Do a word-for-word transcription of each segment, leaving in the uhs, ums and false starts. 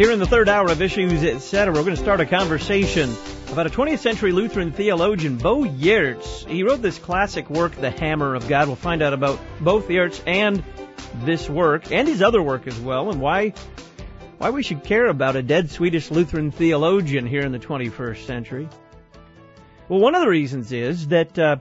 Here in the third hour of Issues, et cetera, we're going to start a conversation about a twentieth century Lutheran theologian, Bo Giertz. He wrote this classic work, The Hammer of God. We'll find out about both Giertz and this work, and his other work as well, and why why we should care about a dead Swedish Lutheran theologian here in the twenty-first century. Well, one of the reasons is that uh,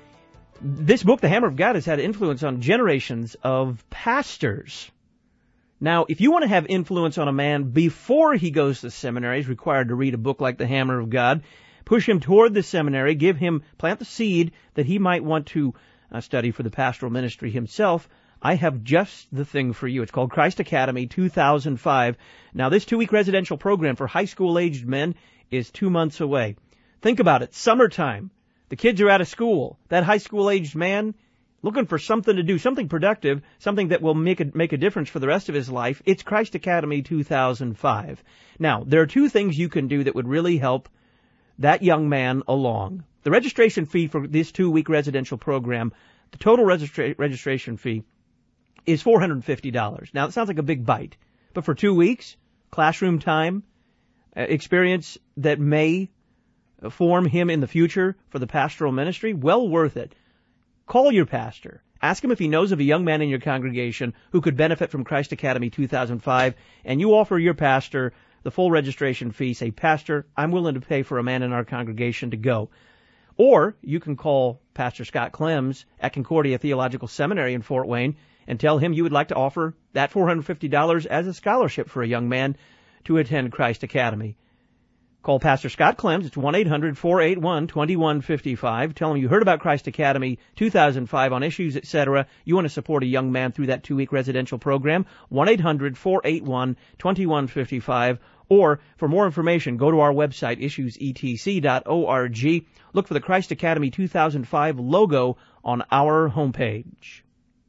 this book, The Hammer of God, has had influence on generations of pastors. Now, if you want to have influence on a man before he goes to seminary, he's required to read a book like The Hammer of God, push him toward the seminary, give him, plant the seed that he might want to uh, study for the pastoral ministry himself. I have just the thing for you. It's called Christ Academy two thousand five. Now, this two-week residential program for high school-aged men is two months away. Think about it. Summertime. The kids are out of school. That high school-aged man looking for something to do, something productive, something that will make a, make a difference for the rest of his life. It's Christ Academy two thousand five. Now, there are two things you can do that would really help that young man along. The registration fee for this two-week residential program, the total registra- registration fee is four hundred fifty dollars. Now, it sounds like a big bite, but for two weeks, classroom time, uh, experience that may form him in the future for the pastoral ministry, well worth it. Call your pastor. Ask him if he knows of a young man in your congregation who could benefit from Christ Academy two thousand five, and you offer your pastor the full registration fee. Say, Pastor, I'm willing to pay for a man in our congregation to go. Or you can call Pastor Scott Clems at Concordia Theological Seminary in Fort Wayne and tell him you would like to offer that four hundred fifty dollars as a scholarship for a young man to attend Christ Academy. Call Pastor Scott Clems. It's one eight hundred four eight one two one five five. Tell him you heard about Christ Academy two thousand five on Issues, et cetera. You want to support a young man through that two-week residential program. one eight hundred four eight one two one five five. Or, for more information, go to our website, issues e t c dot org. Look for the Christ Academy two thousand five logo on our homepage.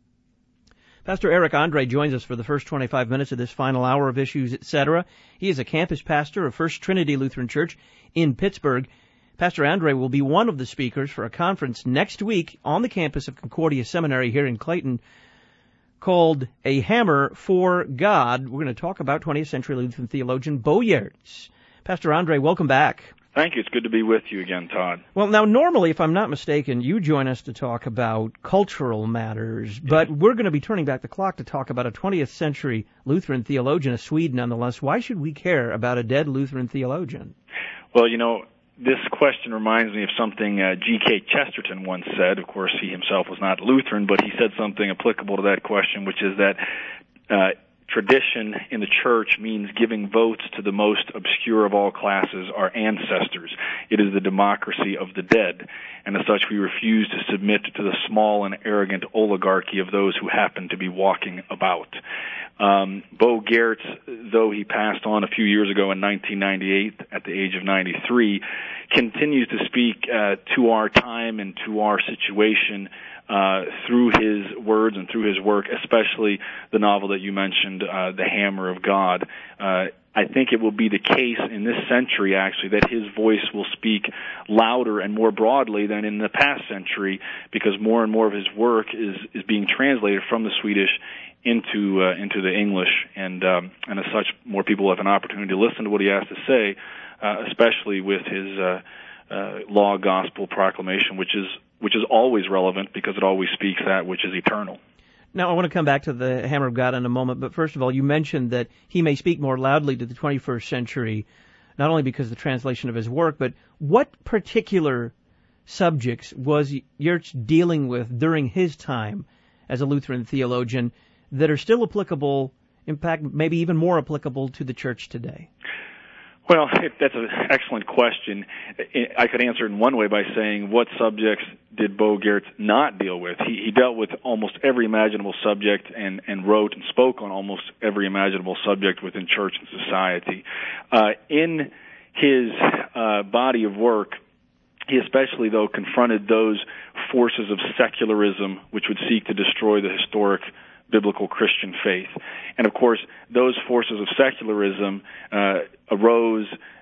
Pastor Eric Andre joins us for the first twenty-five minutes of this final hour of Issues, et cetera. He is a campus pastor of First Trinity Lutheran Church in Pittsburgh. Pastor Andre will be one of the speakers for a conference next week on the campus of Concordia Seminary here in Clayton called A Hammer for God. We're going to talk about twentieth century Lutheran theologian Bo Giertz. Pastor Andre, welcome back. Thank you. It's good to be with you again, Todd. Well, now, normally, if I'm not mistaken, you join us to talk about cultural matters, but we're going to be turning back the clock to talk about a twentieth century Lutheran theologian, a Swede nonetheless. Why should we care about a dead Lutheran theologian? Well, you know, this question reminds me of something uh, G K Chesterton once said. Of course, he himself was not Lutheran, but he said something applicable to that question, which is that uh, tradition in the church means giving votes to the most obscure of all classes, our ancestors. It is the democracy of the dead, and as such we refuse to submit to the small and arrogant oligarchy of those who happen to be walking about. Um, Bo Giertz, though he passed on a few years ago in nineteen ninety-eight at the age of ninety-three, continues to speak uh, to our time and to our situation Uh, through his words and through his work, especially the novel that you mentioned, uh, The Hammer of God. Uh, I think it will be the case in this century, actually, that his voice will speak louder and more broadly than in the past century, because more and more of his work is, is being translated from the Swedish into uh, into the English, and um, and as such, more people have an opportunity to listen to what he has to say, uh, especially with his uh, uh, law gospel proclamation, which is which is always relevant because it always speaks that which is eternal. Now, I want to come back to the Hammer of God in a moment, but first of all, you mentioned that he may speak more loudly to the twenty-first century, not only because of the translation of his work, but what particular subjects was Giertz dealing with during his time as a Lutheran theologian that are still applicable, in fact, maybe even more applicable to the church today? Well, that's an excellent question. I could answer it in one way by saying, what subjects did Bo Giertz not deal with? He, he dealt with almost every imaginable subject and, and wrote and spoke on almost every imaginable subject within church and society. Uh, in his uh, body of work, he especially, though, confronted those forces of secularism which would seek to destroy the historic biblical Christian faith. And of course, those forces of secularism uh, arose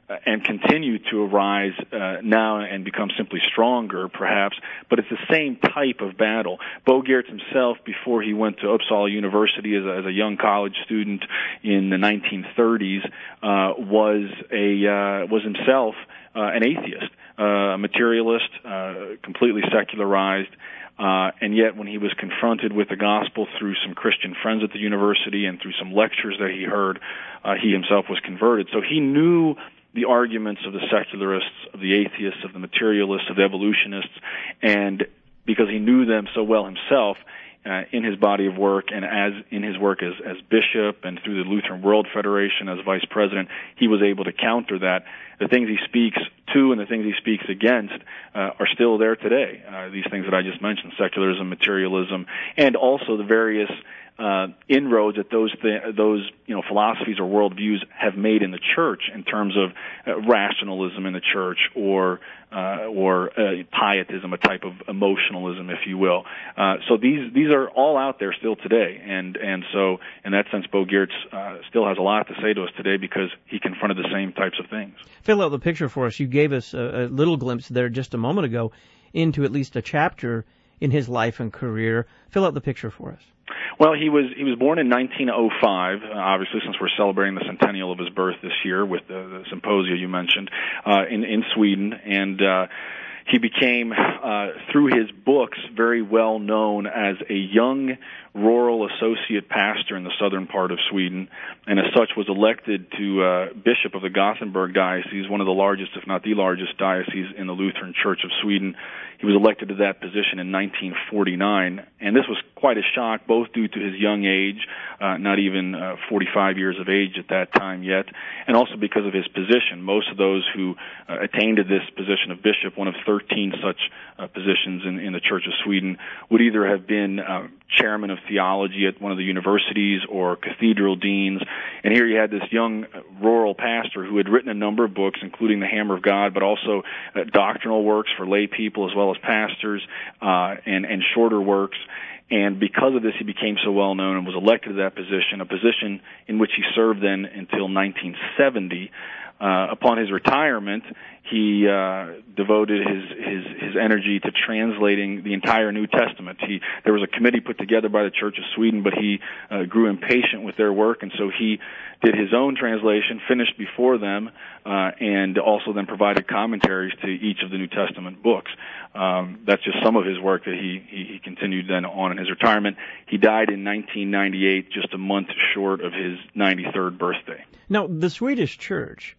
and continue to arise uh, now and become simply stronger, perhaps, but it's the same type of battle. Bo Giertz himself, before he went to Uppsala University as a, as a young college student in the nineteen thirties, uh, was a uh, was himself uh, an atheist, uh, a materialist, uh, completely secularized. Uh, and yet when he was confronted with the gospel through some Christian friends at the university and through some lectures that he heard, uh, he himself was converted. So he knew the arguments of the secularists, of the atheists, of the materialists, of the evolutionists, and because he knew them so well himself, uh, in his body of work and as in his work as, as bishop and through the Lutheran World Federation as vice president, he was able to counter that. The things he speaks to and the things he speaks against uh, are still there today. Uh, these things that I just mentioned, secularism, materialism, and also the various uh, inroads that those th- those you know philosophies or worldviews have made in the church in terms of uh, rationalism in the church, or uh, or uh, pietism, a type of emotionalism, if you will. Uh, so these these are all out there still today, and and so in that sense, Bo Giertz uh, still has a lot to say to us today because he confronted the same types of things. Fill out the picture for us. You gave us a, a little glimpse there just a moment ago into at least a chapter in his life and career. Fill out the picture for us. Well, he was he was born in nineteen oh five, uh, obviously, since we're celebrating the centennial of his birth this year with the, the symposia you mentioned, uh, in, in Sweden. And uh, he became, uh, through his books, very well known as a young rural associate pastor in the southern part of Sweden, and as such was elected to uh, bishop of the Gothenburg diocese, one of the largest, if not the largest, diocese in the Lutheran Church of Sweden. He was elected to that position in nineteen forty-nine, and this was quite a shock, both due to his young age, uh, not even uh, forty-five years of age at that time yet, and also because of his position. Most of those who uh, attained to this position of bishop, one of thirteen such uh, positions in, in the Church of Sweden, would either have been uh, chairman of theology at one of the universities or cathedral deans. And here you had this young rural pastor who had written a number of books, including The Hammer of God, but also uh, doctrinal works for lay people as well as pastors, uh, and, and shorter works. And because of this, he became so well known and was elected to that position, a position in which he served then until nineteen seventy. Uh, upon his retirement, he uh, devoted his, his his energy to translating the entire New Testament. He there was a committee put together by the Church of Sweden, but he uh, grew impatient with their work, and so he did his own translation, finished before them, uh, and also then provided commentaries to each of the New Testament books. Um, that's just some of his work that he, he he continued then on in his retirement. He died in nineteen ninety-eight, just a month short of his ninety-third birthday. Now, the Swedish Church,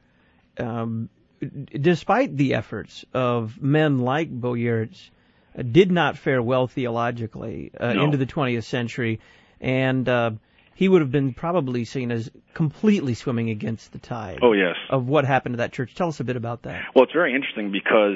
Um, despite the efforts of men like Bo Giertz, uh, did not fare well theologically uh, no. into the twentieth century, and uh, he would have been probably seen as completely swimming against the tide. Oh, yes. Of what happened to that church. Tell us a bit about that. Well, it's very interesting because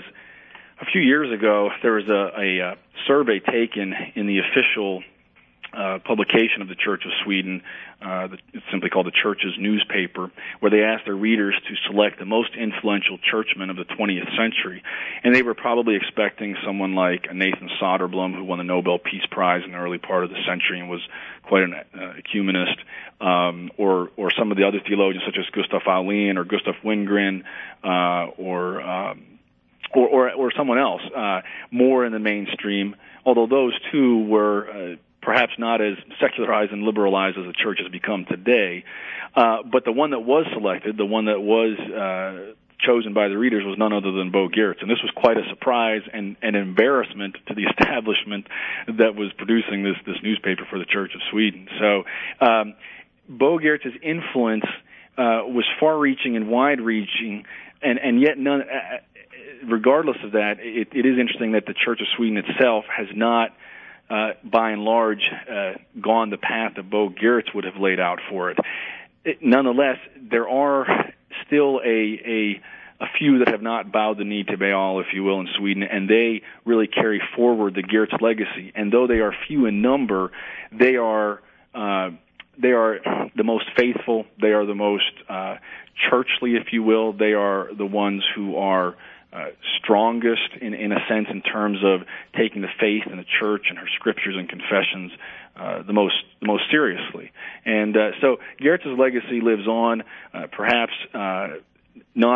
a few years ago there was a, a, a survey taken in the official Uh, publication of the Church of Sweden, uh, the, it's simply called the Church's newspaper, where they asked their readers to select the most influential churchmen of the twentieth century. And they were probably expecting someone like Nathan Soderblom, who won the Nobel Peace Prize in the early part of the century and was quite an uh, ecumenist, um, or, or some of the other theologians such as Gustaf Ahlén or Gustaf Wingren, uh, or, um, or, or, or someone else, uh, more in the mainstream, although those two were uh, perhaps not as secularized and liberalized as the church has become today. Uh, but the one that was selected, the one that was uh, chosen by the readers, was none other than Bo Giertz. And this was quite a surprise and an embarrassment to the establishment that was producing this, this newspaper for the Church of Sweden. So um, Bo Giertz's influence uh, was far-reaching and wide-reaching, and, and yet none... Uh, regardless of that, it, it is interesting that the Church of Sweden itself has not Uh, by and large, uh, gone the path that Bo Giertz would have laid out for it. it. Nonetheless, there are still a, a a few that have not bowed the knee to Baal, if you will, in Sweden, and they really carry forward the Giertz legacy. And though they are few in number, they are uh, they are the most faithful. They are the most uh, churchly, if you will. They are the ones who are Uh, strongest in, in a sense in terms of taking the faith and the church and her scriptures and confessions uh, the most the most seriously. And uh, so Giertz's legacy lives on, uh, perhaps uh, not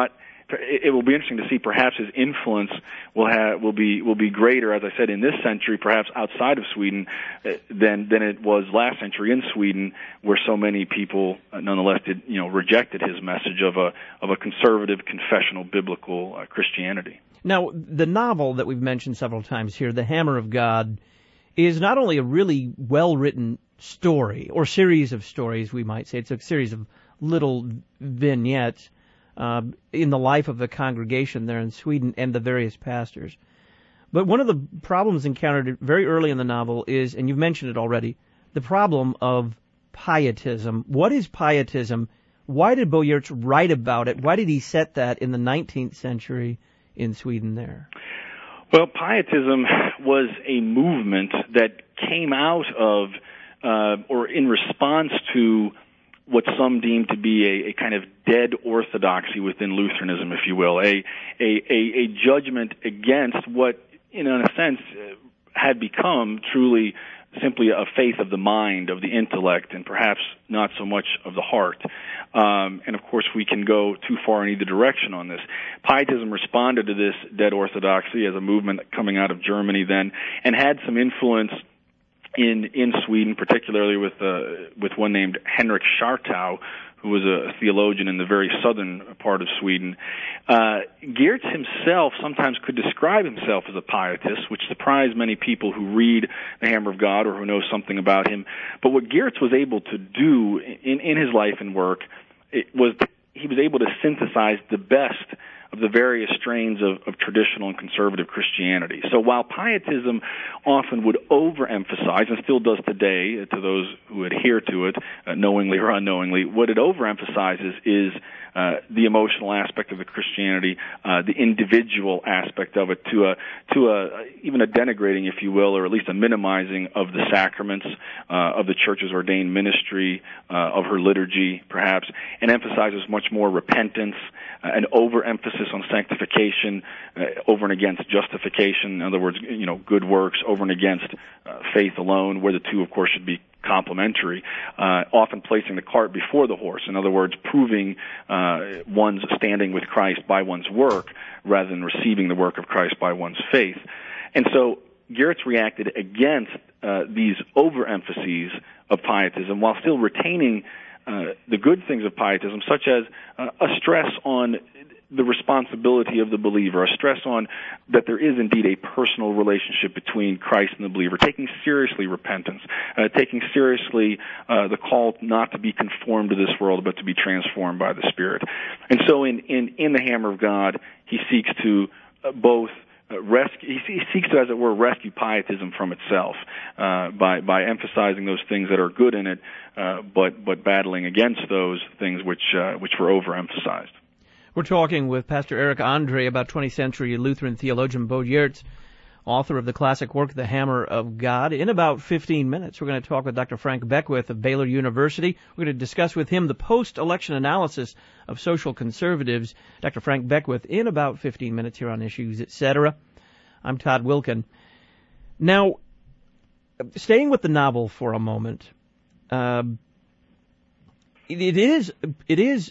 it will be interesting to see. Perhaps his influence will have will be will be greater, as I said, in this century, perhaps outside of Sweden, uh, than than it was last century in Sweden, where so many people, uh, nonetheless, did you know rejected his message of a of a conservative, confessional, biblical uh, Christianity. Now, the novel that we've mentioned several times here, The Hammer of God, is not only a really well-written story, or series of stories, we might say. It's a series of little vignettes uh, in the life of the congregation there in Sweden and the various pastors. But one of the problems encountered very early in the novel is, and you've mentioned it already, the problem of pietism. What is pietism? Why did Bo Giertz write about it? Why did he set that in the nineteenth century in Sweden there? Well, pietism was a movement that came out of, uh, or in response to, what some deem to be a, a kind of dead orthodoxy within Lutheranism, if you will, a a, a, a judgment against what, in a sense, uh, had become truly simply a faith of the mind, of the intellect, and perhaps not so much of the heart. Um, and of course, we can go too far in either direction on this. Pietism responded to this dead orthodoxy as a movement coming out of Germany then, and had some influence in in Sweden, particularly with uh, with one named Henrik Schartau, who was a theologian in the very southern part of Sweden. Uh, Giertz himself sometimes could describe himself as a pietist, which surprised many people who read The Hammer of God or who know something about him. But what Giertz was able to do in, in his life and work, it was he was able to synthesize the best of the various strains of, of traditional and conservative Christianity. So while pietism often would overemphasize, and still does today to those who adhere to it, uh, knowingly or unknowingly, what it overemphasizes is uh, the emotional aspect of the Christianity, uh, the individual aspect of it, to a to a even a denigrating, if you will, or at least a minimizing of the sacraments, uh, of the church's ordained ministry, uh, of her liturgy, perhaps, and emphasizes much more repentance, uh, an overemphasis on sanctification uh, over and against justification. In other words, you know, good works over and against uh, faith alone, where the two, of course, should be complementary, uh, often placing the cart before the horse. In other words, proving uh, one's standing with Christ by one's work rather than receiving the work of Christ by one's faith. And so Giertz reacted against uh, these overemphases of pietism while still retaining uh, the good things of pietism, such as uh, a stress on the responsibility of the believer, a stress on that there is indeed a personal relationship between Christ and the believer, taking seriously repentance, uh, taking seriously uh, the call not to be conformed to this world, but to be transformed by the Spirit. And so in, in, in The Hammer of God, he seeks to uh, both Uh, rescue, he, he seeks to, as it were, rescue pietism from itself uh, by by emphasizing those things that are good in it, uh, but but battling against those things which uh, which were overemphasized. We're talking with Pastor Eric Andre about twentieth century Lutheran theologian Bo Giertz, author of the classic work The Hammer of God. In about fifteen minutes, we're going to talk with Doctor Frank Beckwith of Baylor University. We're going to discuss with him the post-election analysis of social conservatives. Doctor Frank Beckwith in about fifteen minutes here on Issues, et cetera. I'm Todd Wilkin. Now, staying with the novel for a moment, uh, it, it is it is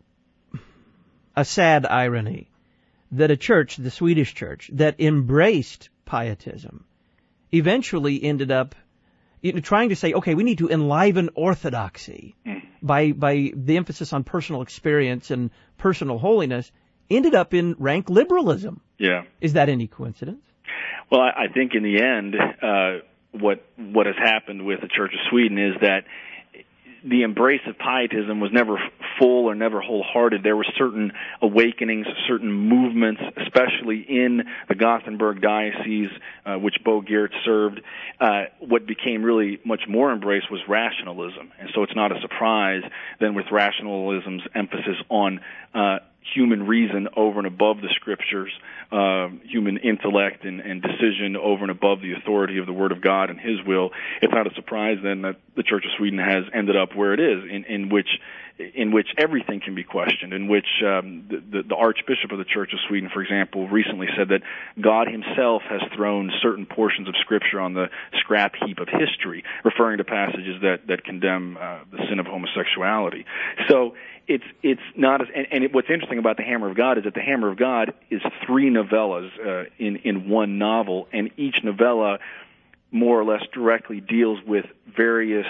a sad irony that a church, the Swedish church, that embraced pietism, eventually ended up you know, trying to say, okay, we need to enliven orthodoxy by by the emphasis on personal experience and personal holiness, ended up in rank liberalism. Yeah. Is that any coincidence? Well, I, I think in the end, uh, what what has happened with the Church of Sweden is that the embrace of pietism was never full or never wholehearted. There were certain awakenings, certain movements, especially in the Gothenburg diocese, uh, which Bo Giertz served. Uh, what became really much more embraced was rationalism. And so it's not a surprise then with rationalism's emphasis on uh, human reason over and above the Scriptures, uh, human intellect and, and decision over and above the authority of the Word of God and His will. It's not a surprise then that the Church of Sweden has ended up where it is, in, in which in which everything can be questioned, in which um, the, the, the Archbishop of the Church of Sweden, for example, recently said that God himself has thrown certain portions of Scripture on the scrap heap of history, referring to passages that, that condemn uh, the sin of homosexuality. So it's it's not as, and, and it, what's interesting about the Hammer of God is that the Hammer of God is three novellas uh, in, in one novel, and each novella more or less directly deals with various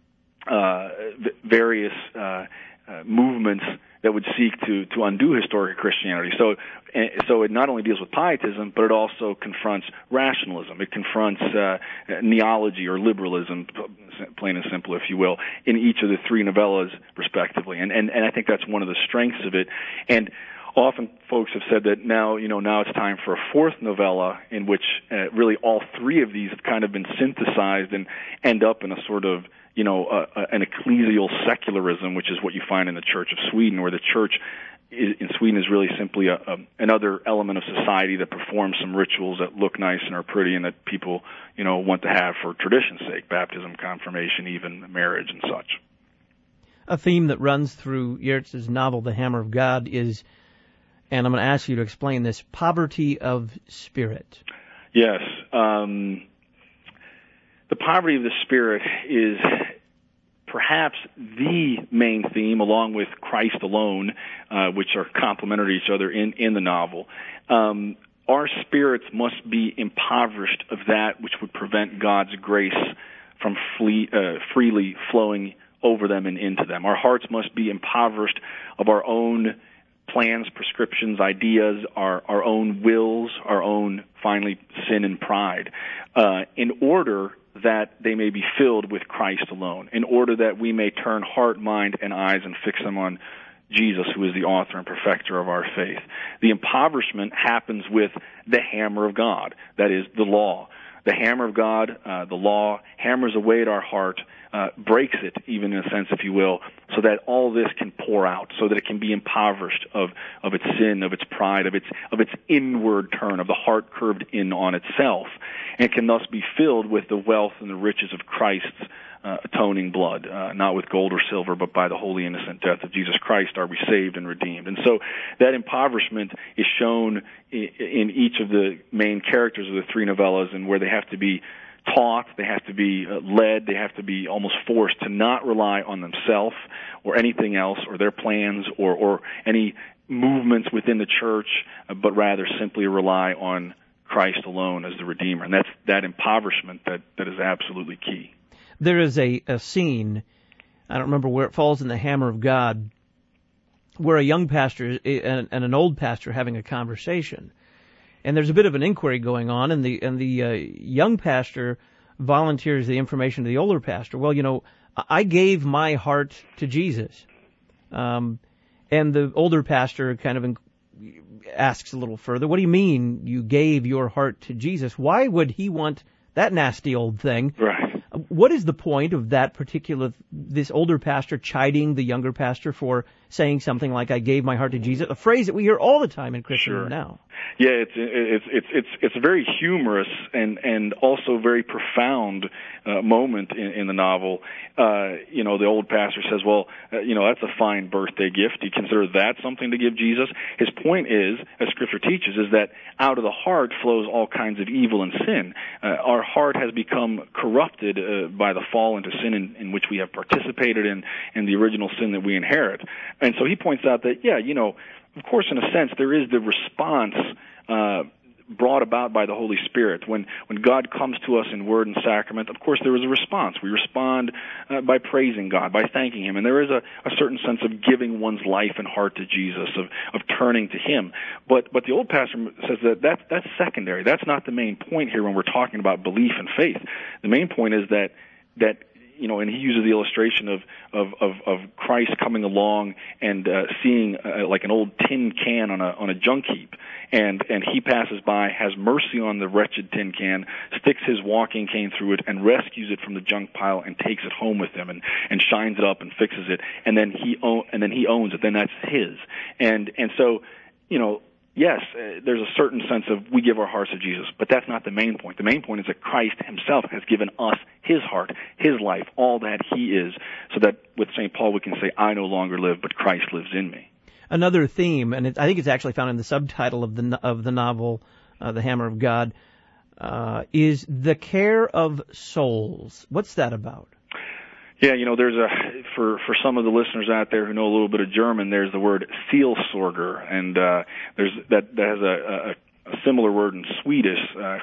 Uh, various uh, uh, movements that would seek to, to undo historic Christianity. So, so it not only deals with pietism, but it also confronts rationalism. It confronts uh, neology or liberalism, plain and simple, if you will, in each of the three novellas, respectively. And, and, and I think that's one of the strengths of it. And often folks have said that now, you know, now it's time for a fourth novella in which uh, really all three of these have kind of been synthesized and end up in a sort of, you know, uh, uh, an ecclesial secularism, which is what you find in the Church of Sweden, where the church is, in Sweden is really simply a, a, another element of society that performs some rituals that look nice and are pretty and that people, you know, want to have for tradition's sake, baptism, confirmation, even marriage and such. A theme that runs through Yeats's novel, The Hammer of God, is, and I'm going to ask you to explain this, poverty of spirit. Yes. Um, the poverty of the spirit is perhaps the main theme, along with Christ alone, uh, which are complementary to each other in, in the novel. Um, our spirits must be impoverished of that which would prevent God's grace from flee, uh, freely flowing over them and into them. Our hearts must be impoverished of our own plans, prescriptions, ideas, our, our own wills, our own, finally, sin and pride, uh, in order that they may be filled with Christ alone, in order that we may turn heart, mind, and eyes and fix them on Jesus, who is the author and perfecter of our faith. The impoverishment happens with the hammer of God, that is, the law. The hammer of God, uh, the law, hammers away at our heart, uh, breaks it, even in a sense, if you will, so that all this can pour out, so that it can be impoverished of, of its sin, of its pride, of its, of its inward turn, of the heart curved in on itself, and can thus be filled with the wealth and the riches of Christ's uh, atoning blood, uh, not with gold or silver, but by the holy innocent death of Jesus Christ are we saved and redeemed. And so that impoverishment is shown in, in each of the main characters of the three novellas, and where they have to be taught, they have to be uh, led, they have to be almost forced to not rely on themselves or anything else or their plans or, or any movements within the church, uh, but rather simply rely on Christ alone as the Redeemer. And that's that impoverishment that, that is absolutely key. There is a, a scene, I don't remember where it falls in the Hammer of God, where a young pastor and, and an old pastor having a conversation. And there's a bit of an inquiry going on, and the and the uh, young pastor volunteers the information to the older pastor. Well, you know, I gave my heart to Jesus. Um, and the older pastor kind of asks a little further, what do you mean you gave your heart to Jesus? Why would he want that nasty old thing? Right. What is the point of that particular, this older pastor chiding the younger pastor for saying something like, I gave my heart to Jesus, a phrase that we hear all the time in Christendom sure. now? Yeah, it's it's it's it's it's a very humorous and and also very profound uh, moment in, in the novel. Uh, you know, the old pastor says, "Well, uh, you know, that's a fine birthday gift. Do you consider that something to give Jesus?" His point is, as Scripture teaches, is that out of the heart flows all kinds of evil and sin. Uh, our heart has become corrupted uh, by the fall into sin in, in which we have participated in, and the original sin that we inherit. And so he points out that, yeah, you know, of course, in a sense, there is the response uh, brought about by the Holy Spirit. When when God comes to us in word and sacrament, of course, there is a response. We respond uh, by praising God, by thanking Him. And there is a, a certain sense of giving one's life and heart to Jesus, of, of turning to Him. But but the old pastor says that, that that's secondary. That's not the main point here when we're talking about belief and faith. The main point is that that you know, and he uses the illustration of of of, of Christ coming along and uh, seeing uh, like an old tin can on a on a junk heap, and and he passes by, has mercy on the wretched tin can, sticks his walking cane through it, and rescues it from the junk pile and takes it home with him, and and shines it up and fixes it, and then he own, and then he owns it. Then that's his, and and so, you know. yes, uh, there's a certain sense of we give our hearts to Jesus, but that's not the main point. The main point is that Christ himself has given us his heart, his life, all that he is, so that with Saint Paul we can say, I no longer live, but Christ lives in me. Another theme, and it, I think it's actually found in the subtitle of the of the novel, uh, The Hammer of God, uh, is the care of souls. What's that about? Yeah, you know, there's a, for, for some of the listeners out there who know a little bit of German, there's the word Seelsorger, and, uh, there's, that, that has a, a, a similar word in Swedish, uh,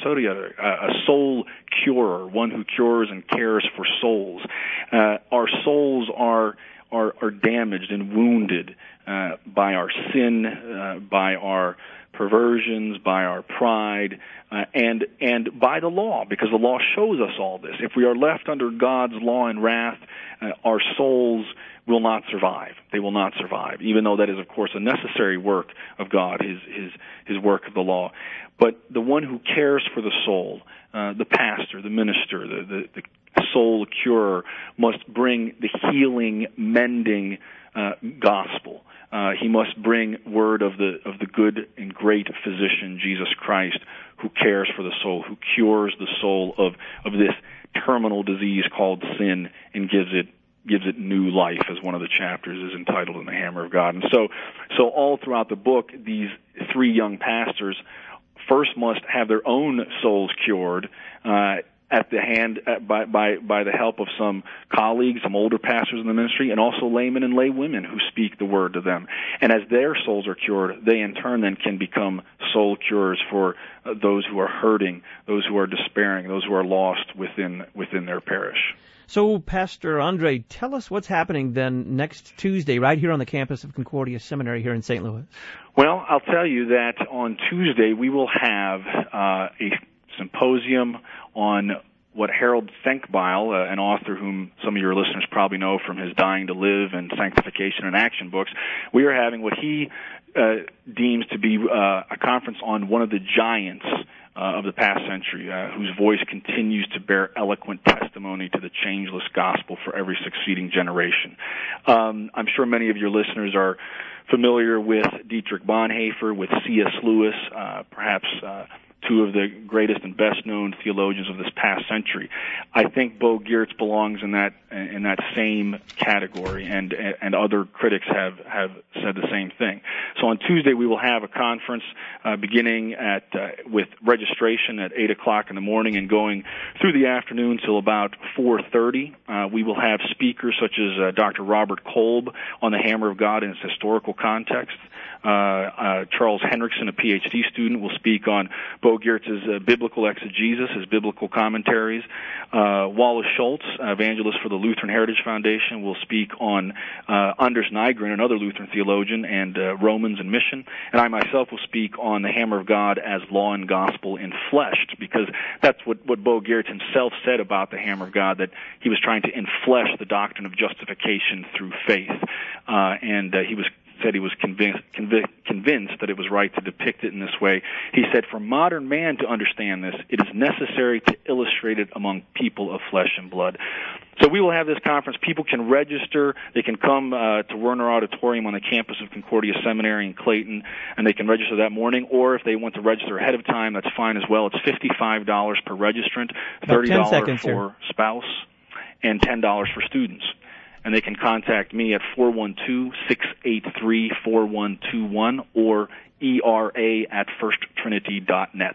a soul curer, one who cures and cares for souls. Uh, our souls are, are, are damaged and wounded, uh, by our sin, uh, by our perversions, by our pride, uh, and and by the law, because the law shows us all this. If we are left under God's law and wrath, uh, our souls will not survive. They will not survive, even though that is, of course, a necessary work of God, his his his work of the law. But the one who cares for the soul, uh, the pastor, the minister, the, the, the soul curer, must bring the healing, mending uh, gospel. Uh, he must bring word of the of the good and great physician, Jesus Christ, who cares for the soul, who cures the soul of, of this terminal disease called sin and gives it gives it new life, as one of the chapters is entitled in The Hammer of God. And so, so all throughout the book, these three young pastors first must have their own souls cured, uh, at the hand uh, by by by the help of some colleagues, some older pastors in the ministry, and also laymen and lay women who speak the word to them. And as their souls are cured, they in turn then can become soul curers for uh, those who are hurting, those who are despairing, those who are lost within within their parish. So, Pastor Andre, tell us what's happening then next Tuesday right here on the campus of Concordia Seminary here in Saint Louis. Well, I'll tell you that on Tuesday we will have uh, a symposium on what Harold Senkbeil, uh, an author whom some of your listeners probably know from his Dying to Live and Sanctification in Action books. We are having what he uh, deems to be uh, a conference on one of the giants uh, of the past century, uh, whose voice continues to bear eloquent testimony to the changeless gospel for every succeeding generation. Um, I'm sure many of your listeners are familiar with Dietrich Bonhoeffer, with C S Lewis, uh, perhaps uh, two of the greatest and best-known theologians of this past century. I think Bo Giertz belongs in that in that same category, and and other critics have have said the same thing. So on Tuesday we will have a conference uh, beginning at uh, with registration at eight o'clock in the morning and going through the afternoon till about four thirty. Uh, we will have speakers such as uh, Doctor Robert Kolb on the Hammer of God in its historical context. Uh, uh, Charles Henriksen, a P H D student, will speak on Bo Giertz's uh, biblical exegesis, his biblical commentaries. Uh, Wallace Schultz, evangelist for the Lutheran Heritage Foundation, will speak on uh, Anders Nygren, another Lutheran theologian, and uh, Romans and mission. And I myself will speak on the Hammer of God as law and gospel enfleshed, because that's what, what Bo Giertz himself said about the Hammer of God, that he was trying to enflesh the doctrine of justification through faith. Uh, and uh, he was said he was convinced, convic- convinced that it was right to depict it in this way. He said, for modern man to understand this, it is necessary to illustrate it among people of flesh and blood. So we will have this conference. People can register. They can come uh, to Werner Auditorium on the campus of Concordia Seminary in Clayton, and they can register that morning. Or if they want to register ahead of time, that's fine as well. It's fifty-five dollars per registrant, thirty dollars for here. spouse, and ten dollars for students. And they can contact me at four one two, six eight three, four one two one or E R A at first trinity dot net.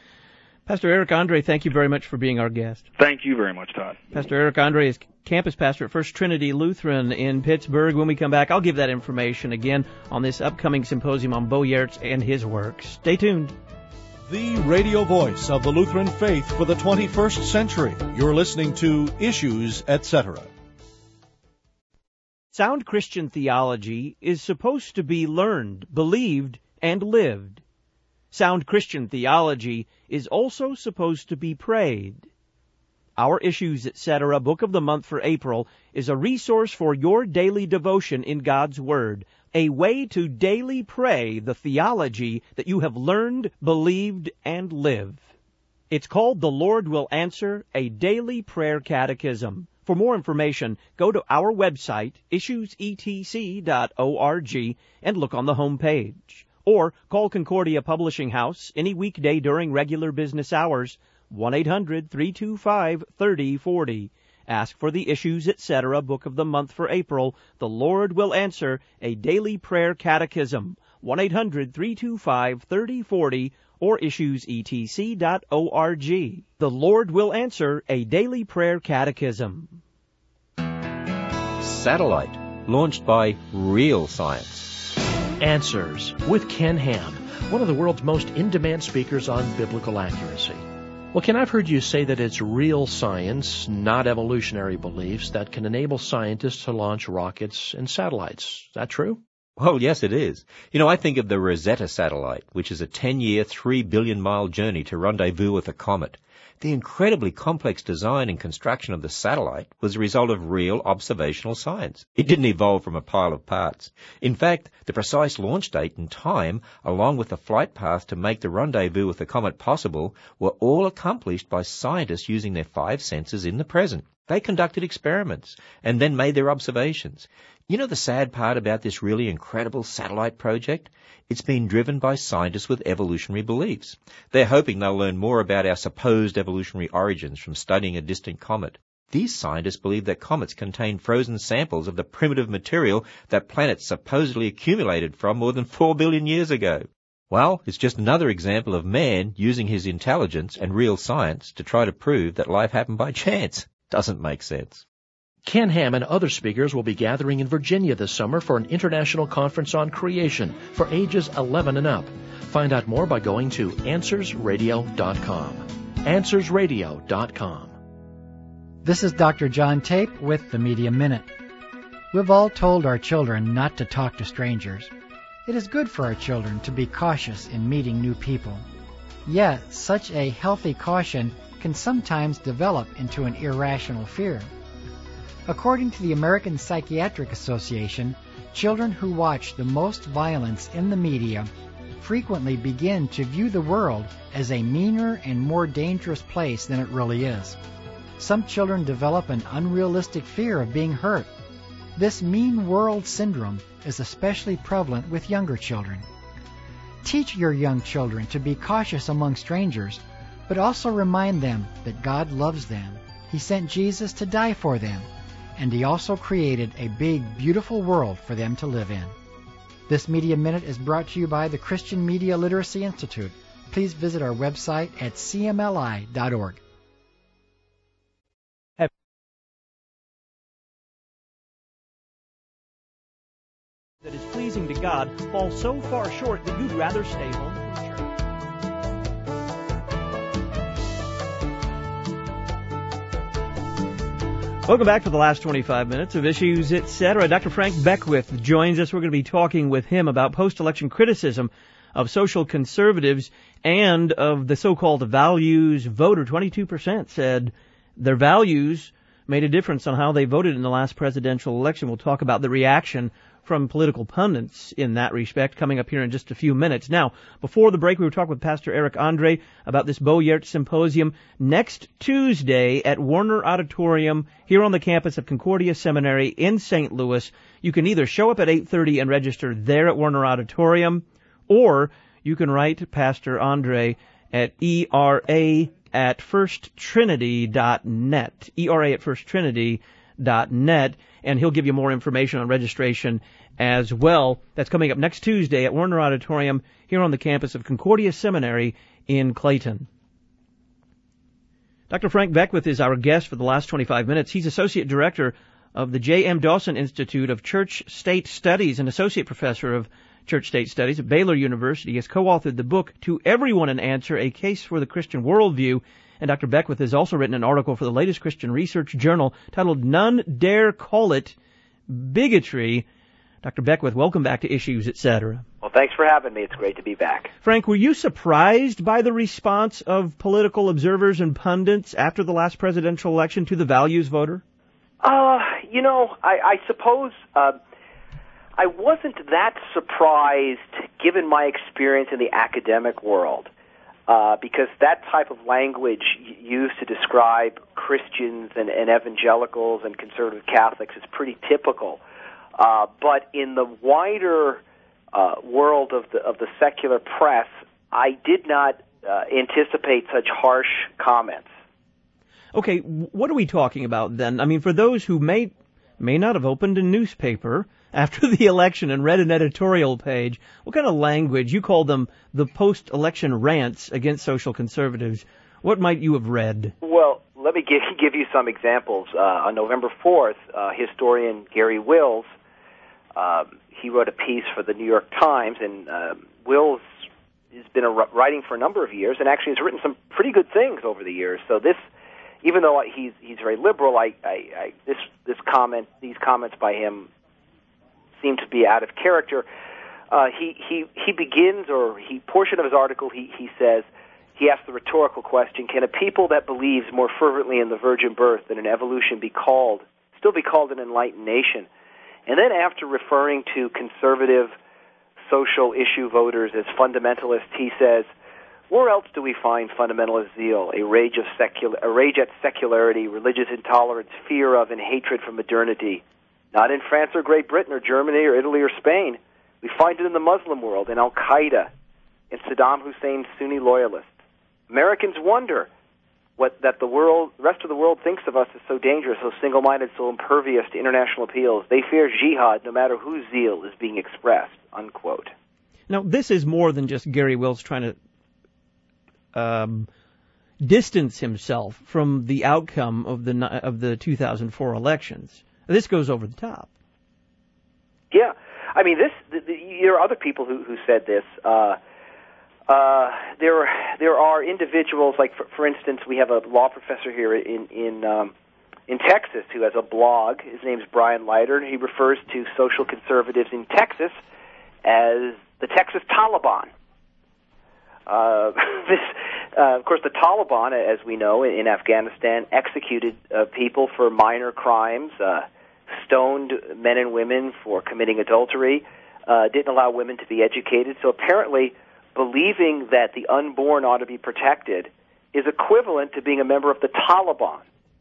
Pastor Eric Andre, thank you very much for being our guest. Thank you very much, Todd. Pastor Eric Andre is campus pastor at First Trinity Lutheran in Pittsburgh. When we come back, I'll give that information again on this upcoming symposium on Bo Giertz and his work. Stay tuned. The radio voice of the Lutheran faith for the twenty-first century. You're listening to Issues, et cetera. Sound Christian theology is supposed to be learned, believed, and lived. Sound Christian theology is also supposed to be prayed. Our Issues, et cetera. Book of the Month for April is a resource for your daily devotion in God's Word, a way to daily pray the theology that you have learned, believed, and live. It's called The Lord Will Answer, a Daily Prayer Catechism. For more information, go to our website, issues e t c dot org, and look on the home page. or call Concordia Publishing House any weekday during regular business hours, one eight hundred, three two five, three oh four oh. Ask for the Issues Etc. Book of the Month for April. The Lord Will Answer, a Daily Prayer Catechism, one eight hundred, three two five, three oh four oh or issues e t c dot org. The Lord Will Answer, a Daily Prayer Catechism. Satellite, launched by Real Science. Answers with Ken Ham, one of the world's most in-demand speakers on biblical accuracy. Well, Ken, I've heard you say that it's real science, not evolutionary beliefs, that can enable scientists to launch rockets and satellites. Is that true? Well, yes, it is. You know, I think of the Rosetta satellite, which is a ten-year, three billion mile journey to rendezvous with a comet. The incredibly complex design and construction of the satellite was a result of real observational science. It didn't evolve from a pile of parts. In fact, the precise launch date and time, along with the flight path to make the rendezvous with the comet possible, were all accomplished by scientists using their five senses in the present. They conducted experiments and then made their observations. You know the sad part about this really incredible satellite project? It's been driven by scientists with evolutionary beliefs. They're hoping they'll learn more about our supposed evolutionary origins from studying a distant comet. These scientists believe that comets contain frozen samples of the primitive material that planets supposedly accumulated from more than four billion years ago. Well, it's just another example of man using his intelligence and real science to try to prove that life happened by chance. Doesn't make sense. Ken Ham and other speakers will be gathering in Virginia this summer for an international conference on creation for ages eleven and up. Find out more by going to answers radio dot com. answers radio dot com. This is Doctor John Tape with the Media Minute. We've all told our children not to talk to strangers. It is good for our children to be cautious in meeting new people. Yet, such a healthy caution can sometimes develop into an irrational fear. According to the American Psychiatric Association, children who watch the most violence in the media frequently begin to view the world as a meaner and more dangerous place than it really is. Some children develop an unrealistic fear of being hurt. This mean world syndrome is especially prevalent with younger children. Teach your young children to be cautious among strangers, but also remind them that God loves them. He sent Jesus to die for them, and He also created a big, beautiful world for them to live in. This Media Minute is brought to you by the Christian Media Literacy Institute. Please visit our website at c m l i dot org. That is pleasing to God fall so far short that you'd rather stay home from church. Welcome back for the last twenty-five minutes of Issues Etc. Doctor Frank Beckwith joins us. We're going to be talking with him about post-election criticism of social conservatives and of the so-called values voter. twenty-two percent said their values made a difference on how they voted in the last presidential election. We'll talk about the reaction from political pundits in that respect coming up here in just a few minutes. Now, before the break, we were talking with Pastor Eric Andre about this Bo Yert Symposium next Tuesday at Warner Auditorium here on the campus of Concordia Seminary in Saint Louis. You can either show up at eight thirty and register there at Warner Auditorium, or you can write Pastor Andre at E R A at first trinity dot net, E R A at first trinity dot net, and he'll give you more information on registration as well. That's coming up next Tuesday at Warner Auditorium here on the campus of Concordia Seminary in Clayton. Doctor Frank Beckwith is our guest for the last twenty-five minutes. He's Associate Director of the J M. Dawson Institute of Church-State Studies and Associate Professor of Church-State Studies at Baylor University. He has co-authored the book, To Everyone an Answer, A Case for the Christian Worldview. And Doctor Beckwith has also written an article for the latest Christian Research Journal titled None Dare Call It Bigotry. Doctor Beckwith, welcome back to Issues Etc. Well, thanks for having me. It's great to be back. Frank, were you surprised by the response of political observers and pundits after the last presidential election to the values voter? Uh, you know, I, I suppose uh, I wasn't that surprised given my experience in the academic world. Uh, because that type of language used to describe Christians and, and evangelicals and conservative Catholics is pretty typical. Uh, but in the wider uh, world of the of the secular press, I did not uh, anticipate such harsh comments. Okay, what are we talking about then? I mean, for those who may may not have opened a newspaper after the election and read an editorial page, what kind of language? You call them the post-election rants against social conservatives. What might you have read? Well, let me give, give you some examples. Uh, on November fourth, uh, historian Gary Wills, uh, he wrote a piece for the New York Times, and uh, Wills has been a, writing for a number of years, and actually has written some pretty good things over the years. So this, even though he's he's very liberal, I, I, I this this comment, these comments by him seem to be out of character. Uh, he he he begins, or he portion of his article, he he says. He asked the rhetorical question, can a people that believes more fervently in the virgin birth than in evolution be called, still be called an enlightened nation? And then after referring to conservative social issue voters as fundamentalists, he says, where else do we find fundamentalist zeal, a rage, of secular, a rage at secularity, religious intolerance, fear of and hatred for modernity? Not in France or Great Britain or Germany or Italy or Spain. We find it in the Muslim world, in Al-Qaeda, in Saddam Hussein's Sunni loyalists. Americans wonder what that the world, rest of the world thinks of us as so dangerous, so single-minded, so impervious to international appeals. They fear jihad no matter whose zeal is being expressed, unquote. Now, this is more than just Gary Wills trying to um, distance himself from the outcome of the of the two thousand four elections. This goes over the top. Yeah. I mean, this. The, the, there are other people who, who said this. Uh, Uh, there, there are individuals like, for, for instance, we have a law professor here in in um, in Texas who has a blog. His name's Brian Leiter, and he refers to social conservatives in Texas as the Texas Taliban. Uh, this, uh, of course, the Taliban, as we know, in Afghanistan, executed uh, people for minor crimes, uh, stoned men and women for committing adultery, uh, didn't allow women to be educated. So apparently, believing that the unborn ought to be protected is equivalent to being a member of the Taliban.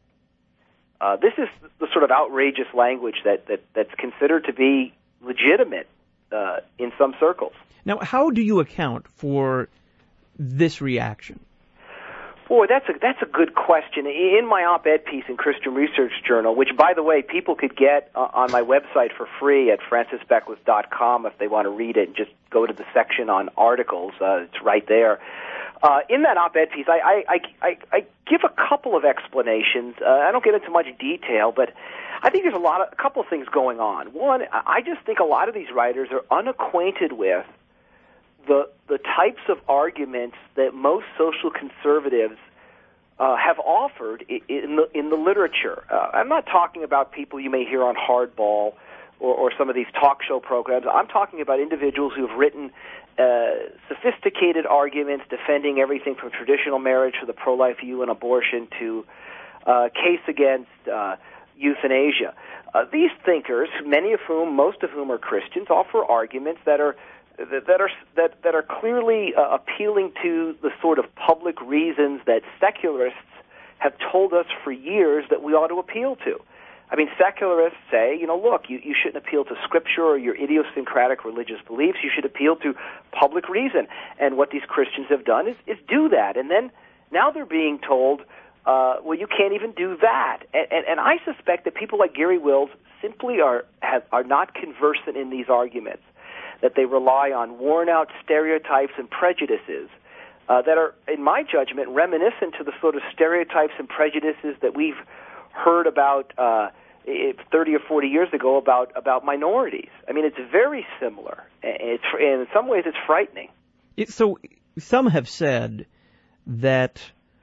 Uh, this is the sort of outrageous language that, that that's considered to be legitimate uh, in some circles. Now, how do you account for this reaction? Boy, that's a that's a good question. In my op-ed piece in Christian Research Journal, which, by the way, people could get uh, on my website for free at francis beckwith dot com if they want to read it, and just go to the section on articles. Uh, it's right there. Uh, in that op-ed piece, I, I, I, I give a couple of explanations. Uh, I don't get into much detail, but I think there's a lot of a couple of things going on. One, I just think a lot of these writers are unacquainted with the the types of arguments that most social conservatives uh, have offered in the in the literature. Uh, I'm not talking about people you may hear on Hardball or, or some of these talk show programs. I'm talking about individuals who have written uh, sophisticated arguments defending everything from traditional marriage to the pro-life view and abortion to uh, case against uh, euthanasia. Uh, these thinkers, many of whom, most of whom are Christians, offer arguments that are that are that that are clearly uh, appealing to the sort of public reasons that secularists have told us for years that we ought to appeal to. I mean, secularists say, you know, look, you, you shouldn't appeal to Scripture or your idiosyncratic religious beliefs. You should appeal to public reason. And what these Christians have done is, is do that. And then now they're being told, uh, well, you can't even do that. And, and, and I suspect that people like Gary Wills simply are have, are not conversant in these arguments, that they rely on worn-out stereotypes and prejudices uh, that are, in my judgment, reminiscent to the sort of stereotypes and prejudices that we've heard about uh, thirty or forty years ago about, about minorities. I mean, it's very similar. It's, in some ways, it's frightening. It, so some have said that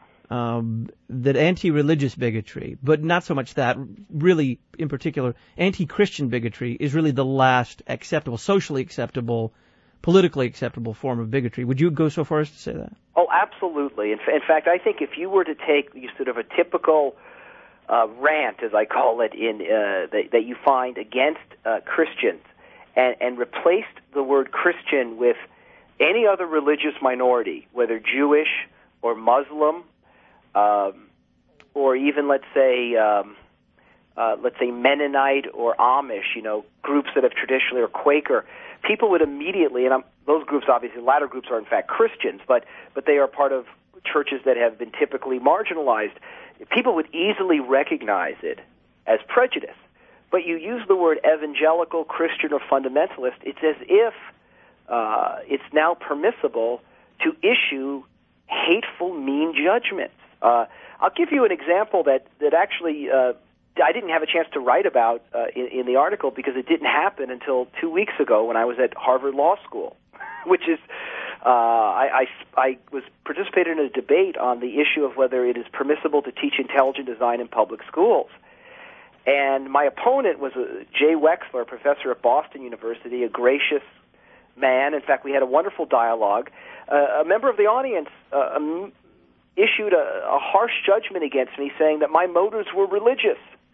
um, that anti-religious bigotry, but not so much that, really, in particular, anti-Christian bigotry is really the last acceptable, socially acceptable, politically acceptable form of bigotry. Would you go so far as to say that? Oh, absolutely. In, in fact, I think if you were to take sort of a typical uh, rant, as I call it, in uh, that, that you find against uh, Christians, and, and replaced the word Christian with any other religious minority, whether Jewish or Muslim, Um, or even, let's say, um, uh, let's say, Mennonite or Amish, you know, groups that have traditionally, or Quaker, people would immediately, and I'm, those groups, obviously, the latter groups are in fact Christians, but, but they are part of churches that have been typically marginalized. People would easily recognize it as prejudice. But you use the word evangelical, Christian, or fundamentalist, it's as if uh, it's now permissible to issue hateful, mean judgments. Uh, I'll give you an example that, that actually uh, I didn't have a chance to write about uh, in, in the article because it didn't happen until two weeks ago when I was at Harvard Law School, which is uh, I, I, I was participated in a debate on the issue of whether it is permissible to teach intelligent design in public schools. And my opponent was a Jay Wexler, a professor at Boston University, a gracious man. In fact, we had a wonderful dialogue. Uh, a member of the audience uh, um, issued a, a harsh judgment against me, saying that my motives were religious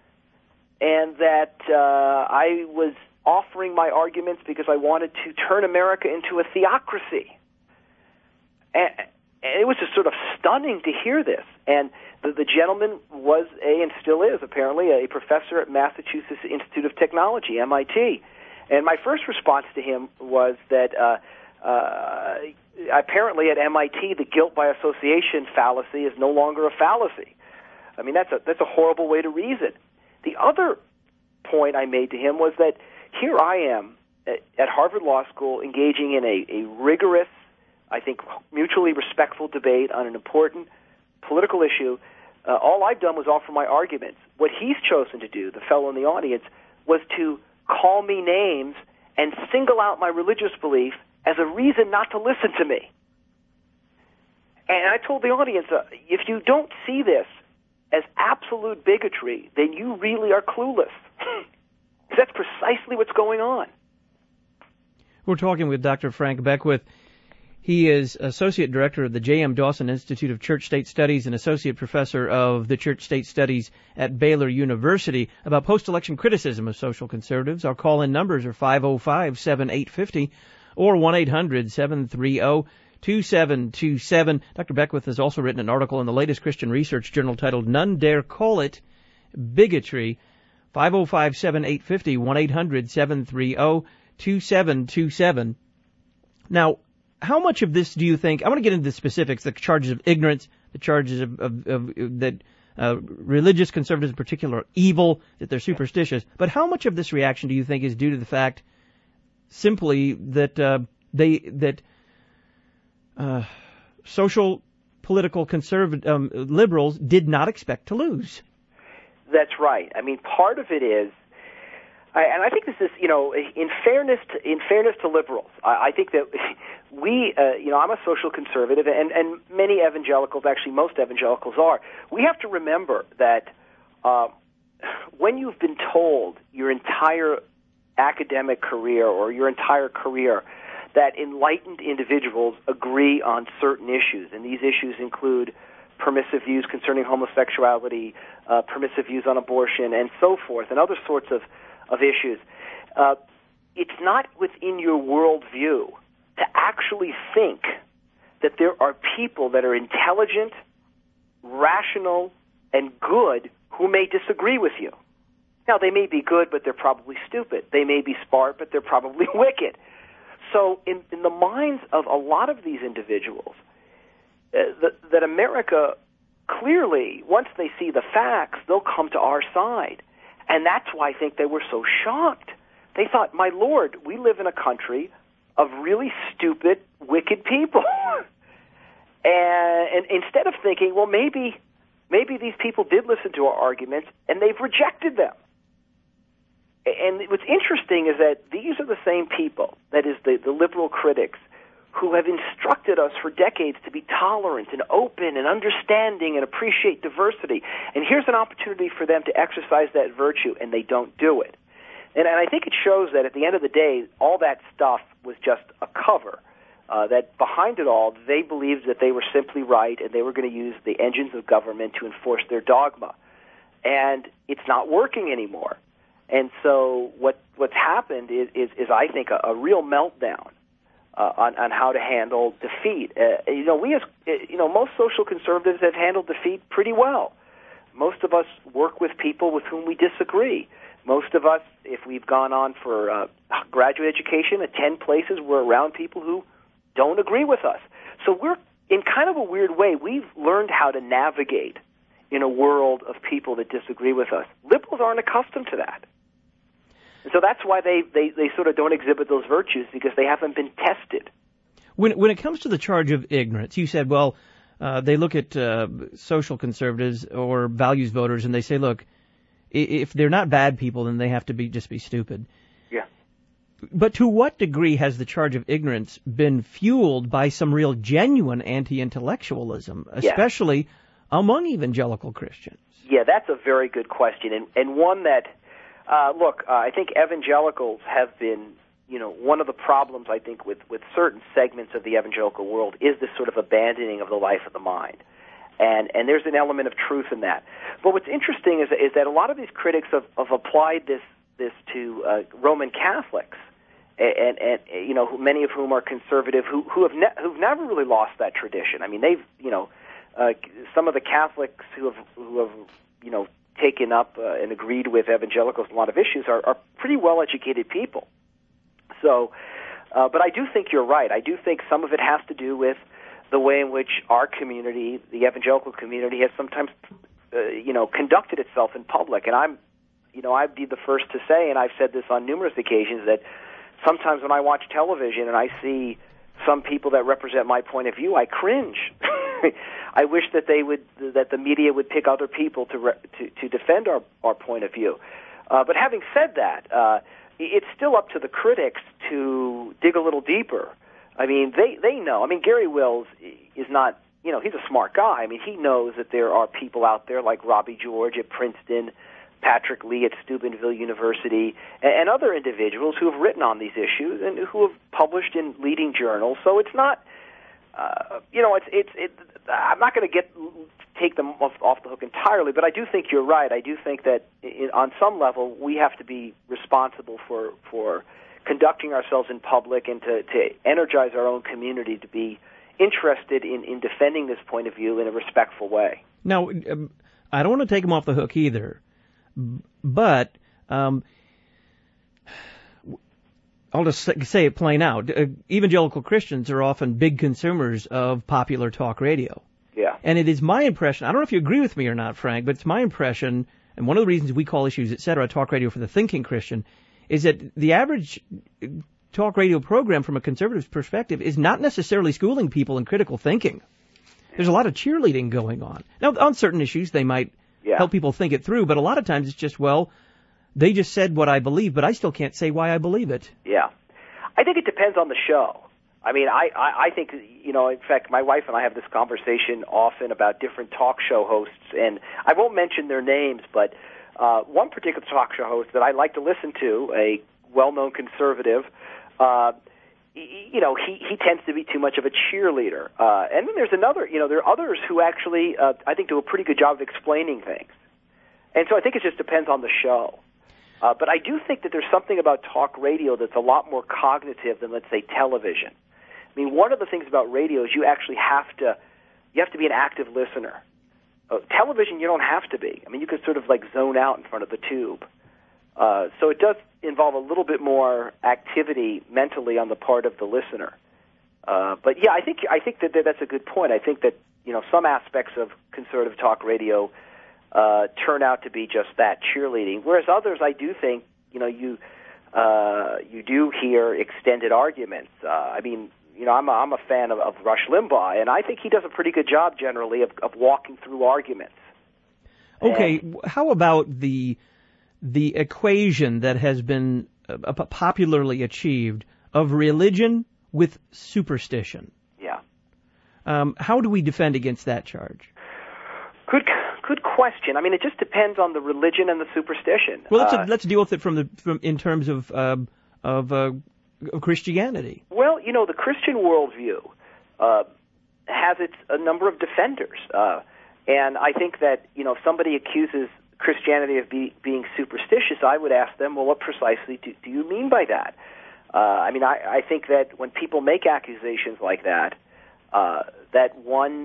and that uh, I was offering my arguments because I wanted to turn America into a theocracy. And, and it was just sort of stunning to hear this. And the, the gentleman was a, and still is apparently, a professor at Massachusetts Institute of Technology, M I T. And my first response to him was that uh, uh, apparently at M I T the guilt by association fallacy is no longer a fallacy. I mean, that's a, that's a horrible way to reason. The other point I made to him was that here I am at, at Harvard Law School engaging in a, a rigorous, I think, mutually respectful debate on an important political issue. Uh, all I've done was offer my arguments. What he's chosen to do, the fellow in the audience, was to call me names and single out my religious belief as a reason not to listen to me. And I told the audience, uh, if you don't see this as absolute bigotry, then you really are clueless. Because that's precisely what's going on. We're talking with Doctor Frank Beckwith. He is Associate Director of the J M. Dawson Institute of Church-State Studies and Associate Professor of the Church-State Studies at Baylor University. About post-election criticism of social conservatives, our call-in numbers are five oh five, seven eight five oh or one eight hundred, seven three oh, two seven two seven. Doctor Beckwith has also written an article in the latest Christian Research Journal titled None Dare Call It Bigotry. five oh five, seven eight five oh, one eight hundred, seven three oh, two seven two seven. Now, how much of this do you think, I want to get into the specifics, the charges of ignorance, the charges of, of, of that uh, religious conservatives in particular are evil, that they're superstitious, but how much of this reaction do you think is due to the fact simply that uh, they, that uh, social, political, conservative, um, liberals did not expect to lose? That's right. I mean, part of it is, I, and I think this is, you know, in fairness to, in fairness to liberals, I, I think that we, uh, you know, I'm a social conservative, and, and many evangelicals, actually most evangelicals are. We have to remember that uh, when you've been told your entire academic career or your entire career that enlightened individuals agree on certain issues, and these issues include permissive views concerning homosexuality, uh, permissive views on abortion, and so forth, and other sorts of of issues, uh, it's not within your worldview to actually think that there are people that are intelligent, rational, and good who may disagree with you. Now, they may be good, but they're probably stupid. They may be smart, but they're probably wicked. So in, in the minds of a lot of these individuals, uh, the, that America clearly, once they see the facts, they'll come to our side. And that's why I think they were so shocked. They thought, my Lord, we live in a country of really stupid, wicked people. and, and instead of thinking, well, maybe maybe these people did listen to our arguments, and they've rejected them. And what's interesting is that these are the same people, that is, the, the liberal critics, who have instructed us for decades to be tolerant and open and understanding and appreciate diversity. And here's an opportunity for them to exercise that virtue, and they don't do it. And, and I think it shows that at the end of the day, all that stuff was just a cover, uh, that behind it all, they believed that they were simply right and they were going to use the engines of government to enforce their dogma. And it's not working anymore. And so what what's happened is, is, is I think, a, a real meltdown Uh, on, on how to handle defeat. Uh, you know, we as you know, most social conservatives have handled defeat pretty well. Most of us work with people with whom we disagree. Most of us, if we've gone on for uh, graduate education, attend places, we're around people who don't agree with us. So we're, in kind of a weird way, we've learned how to navigate in a world of people that disagree with us. Liberals aren't accustomed to that. And so that's why they, they, they sort of don't exhibit those virtues, because they haven't been tested. When when it comes to the charge of ignorance, you said, well, uh, they look at uh, social conservatives or values voters and they say, look, if they're not bad people, then they have to be just be stupid. Yeah. But to what degree has the charge of ignorance been fueled by some real genuine anti-intellectualism, especially yeah. among evangelical Christians? Yeah, that's a very good question, and, and one that, uh, look, uh, I think evangelicals have been, you know, one of the problems, I think, with, with certain segments of the evangelical world is this sort of abandoning of the life of the mind. And and there's an element of truth in that. But what's interesting is, is that a lot of these critics have, have applied this this to uh, Roman Catholics, and, and, and you know, many of whom are conservative, who who have ne- who've never really lost that tradition. I mean, they've you know, uh, some of the Catholics who have who have you know taken up uh, and agreed with evangelicals on a lot of issues are, are pretty well educated people. So, uh, but I do think you're right. I do think some of it has to do with the way in which our community, the evangelical community, has sometimes, uh, you know, conducted itself in public. And I'm, you know, I'd be the first to say, and I've said this on numerous occasions, that sometimes when I watch television and I see some people that represent my point of view, I cringe. I wish that they would, that the media would pick other people to re, to, to defend our, our point of view. Uh, but having said that, uh, it's still up to the critics to dig a little deeper. I mean, they, they know. I mean, Gary Wills is not, you know, he's a smart guy. I mean, he knows that there are people out there like Robbie George at Princeton, Patrick Lee at Steubenville University, and, and other individuals who have written on these issues and who have published in leading journals. So it's not, uh, you know, it's, it's, it, I'm not going to get, take them off, off the hook entirely, but I do think you're right. I do think that in, on some level we have to be responsible for, for, conducting ourselves in public and to, to energize our own community to be interested in, in defending this point of view in a respectful way. Now, um, I don't want to take them off the hook either, but um, I'll just say it plain out. Uh, evangelical Christians are often big consumers of popular talk radio. Yeah. And it is my impression, I don't know if you agree with me or not, Frank, but it's my impression, and one of the reasons we call Issues, et cetera, talk radio for the thinking Christian, is that the average talk radio program from a conservative perspective is not necessarily schooling people in critical thinking. There's a lot of cheerleading going on. Now, on certain issues, they might yeah. help people think it through, but a lot of times it's just, well, they just said what I believe, but I still can't say why I believe it. Yeah. I think it depends on the show. I mean, I, I, I think, you know, in fact, my wife and I have this conversation often about different talk show hosts, and I won't mention their names, but Uh, one particular talk show host that I like to listen to, a well-known conservative, uh, he, you know, he, he tends to be too much of a cheerleader. Uh, and then there's another, you know, there are others who actually, uh, I think, do a pretty good job of explaining things. And so I think it just depends on the show. Uh, but I do think that there's something about talk radio that's a lot more cognitive than, let's say, television. I mean, one of the things about radio is you actually have to, you have to be an active listener. Uh, television, you don't have to be. I mean, you can sort of like zone out in front of the tube. Uh, so it does involve a little bit more activity mentally on the part of the listener. Uh, but yeah, I think I think that that's a good point. I think that, you know, some aspects of conservative talk radio uh, turn out to be just that, cheerleading. Whereas others, I do think, you know, you uh, you do hear extended arguments. Uh, I mean. You know, I'm a, I'm a fan of, of Rush Limbaugh, and I think he does a pretty good job generally of, of walking through arguments. Okay, and, how about the the equation that has been uh, popularly achieved of religion with superstition? Yeah. Um, how do we defend against that charge? Good, good question. I mean, it just depends on the religion and the superstition. Well, let's uh, let's deal with it from the from in terms of uh, of. Uh, Of Christianity. Well, you know, the Christian worldview uh, has its a number of defenders, uh, and I think that, you know, if somebody accuses Christianity of be, being superstitious, I would ask them, well, what precisely do, do you mean by that? Uh, I mean, I, I think that when people make accusations like that, uh, that one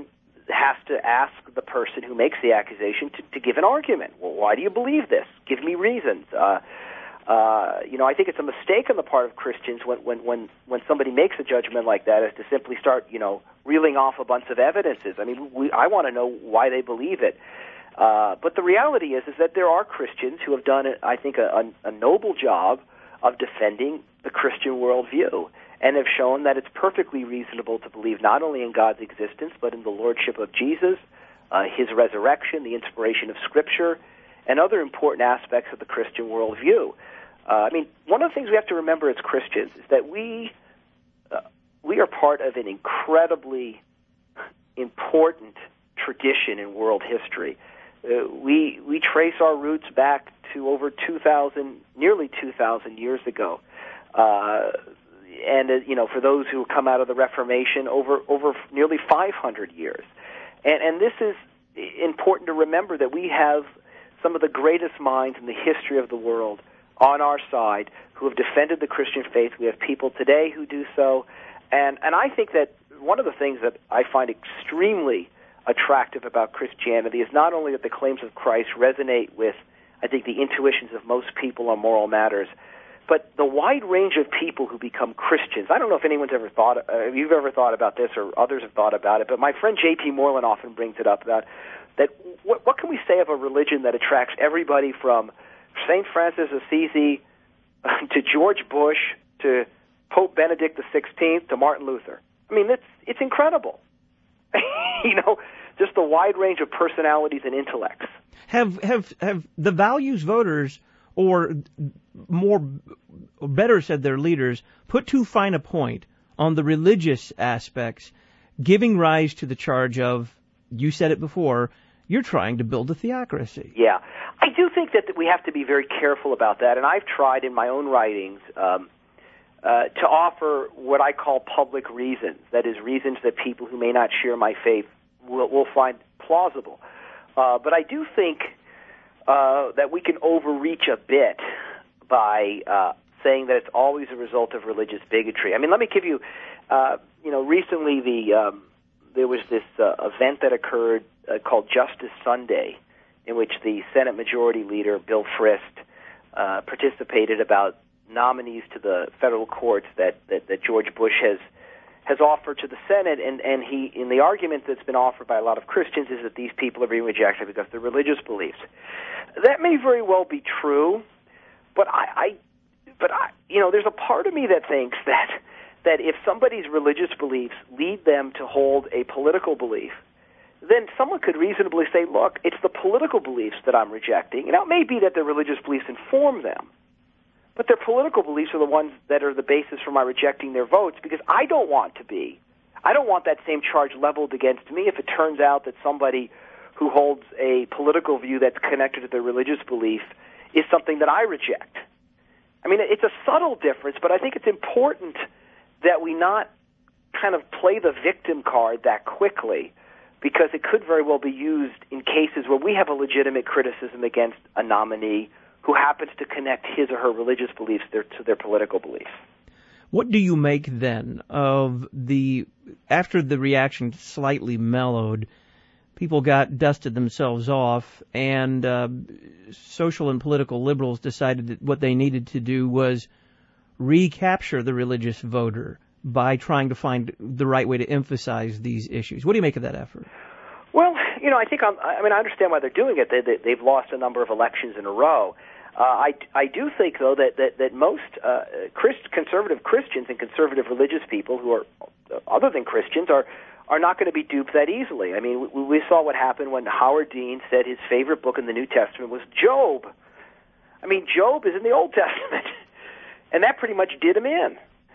has to ask the person who makes the accusation to, to give an argument. Well, why do you believe this? Give me reasons. Uh, uh, you know, I think it's a mistake on the part of Christians when, when, when, when somebody makes a judgment like that is to simply start, you know, reeling off a bunch of evidences. I mean, we, I want to know why they believe it. Uh, but the reality is, is that there are Christians who have done, I think, a, a noble job of defending the Christian worldview and have shown that it's perfectly reasonable to believe not only in God's existence, but in the lordship of Jesus, uh, his resurrection, the inspiration of Scripture, and other important aspects of the Christian worldview. Uh, I mean, one of the things we have to remember as Christians is that we uh, we are part of an incredibly important tradition in world history. Uh, we we trace our roots back to over two thousand, nearly two thousand years ago, uh, and uh, you know, for those who come out of the Reformation, over over nearly five hundred years, and and this is important to remember that we have some of the greatest minds in the history of the world on our side who have defended the Christian faith. We have people today who do so, and and I think that one of the things that I find extremely attractive about Christianity is not only that the claims of Christ resonate with, I think, the intuitions of most people on moral matters, but the wide range of people who become Christians. I don't know if anyone's ever thought, uh, if you've ever thought about this or others have thought about it, but my friend J P Moreland often brings it up about that. What, what can we say of a religion that attracts everybody from Saint Francis of Assisi to George Bush to Pope Benedict the sixteenth to Martin Luther? I mean, it's it's incredible. You know, just the wide range of personalities and intellects. Have have have the values voters, or more, or better said, their leaders, put too fine a point on the religious aspects, giving rise to the charge of, you said it before, you're trying to build a theocracy? Yeah, I do think that we have to be very careful about that, and I've tried in my own writings um, uh, to offer what I call public reasons, that is, reasons that people who may not share my faith will, will find plausible. Uh, but I do think uh, that we can overreach a bit by uh, saying that it's always a result of religious bigotry. I mean, let me give you, uh, you know, recently the um, there was this uh, event that occurred uh, called Justice Sunday, in which the Senate Majority Leader, Bill Frist, uh, participated about nominees to the federal courts that, that, that George Bush has has offered to the Senate, and, and he, in the argument that's been offered by a lot of Christians, is that these people are being rejected because of their religious beliefs. That may very well be true, but I, I but I, you know, there's a part of me that thinks that that if somebody's religious beliefs lead them to hold a political belief, then someone could reasonably say, look, it's the political beliefs that I'm rejecting. Now, it may be that their religious beliefs inform them, but their political beliefs are the ones that are the basis for my rejecting their votes, because I don't want to be. I don't want that same charge leveled against me if it turns out that somebody who holds a political view that's connected to their religious belief is something that I reject. I mean, it's a subtle difference, but I think it's important that we not kind of play the victim card that quickly, because it could very well be used in cases where we have a legitimate criticism against a nominee who happens to connect his or her religious beliefs to their, to their political beliefs. What do you make then of the, after the reaction slightly mellowed, people got dusted themselves off, and uh, social and political liberals decided that what they needed to do was recapture the religious voter by trying to find the right way to emphasize these issues? What do you make of that effort? Well, you know, I think I'm, I mean, I understand why they're doing it. They, they, they've lost a number of elections in a row. Uh, I, I do think, though, that that, that most uh, Christ, conservative Christians and conservative religious people who are uh, other than Christians are are not going to be duped that easily. I mean, we, we saw what happened when Howard Dean said his favorite book in the New Testament was Job. I mean, Job is in the Old Testament, and that pretty much did him in.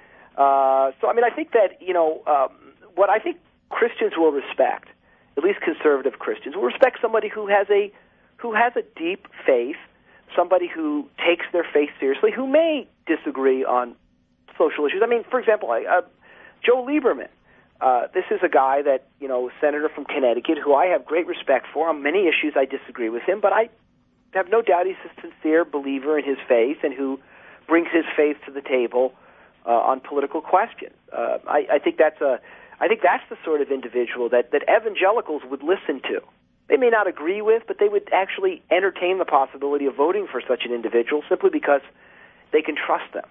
Uh, so, I mean, I think that, you know, um, what I think Christians will respect, at least conservative Christians, will respect somebody who has a who has a deep faith, somebody who takes their faith seriously, who may disagree on social issues. I mean, for example, uh, Joe Lieberman. Uh, this is a guy that, you know, senator from Connecticut, who I have great respect for. On many issues I disagree with him, but I have no doubt he's a sincere believer in his faith and who brings his faith to the table uh, on political questions. Uh, I, I think that's a, I think that's the sort of individual that, that evangelicals would listen to. They may not agree with, but they would actually entertain the possibility of voting for such an individual simply because they can trust them.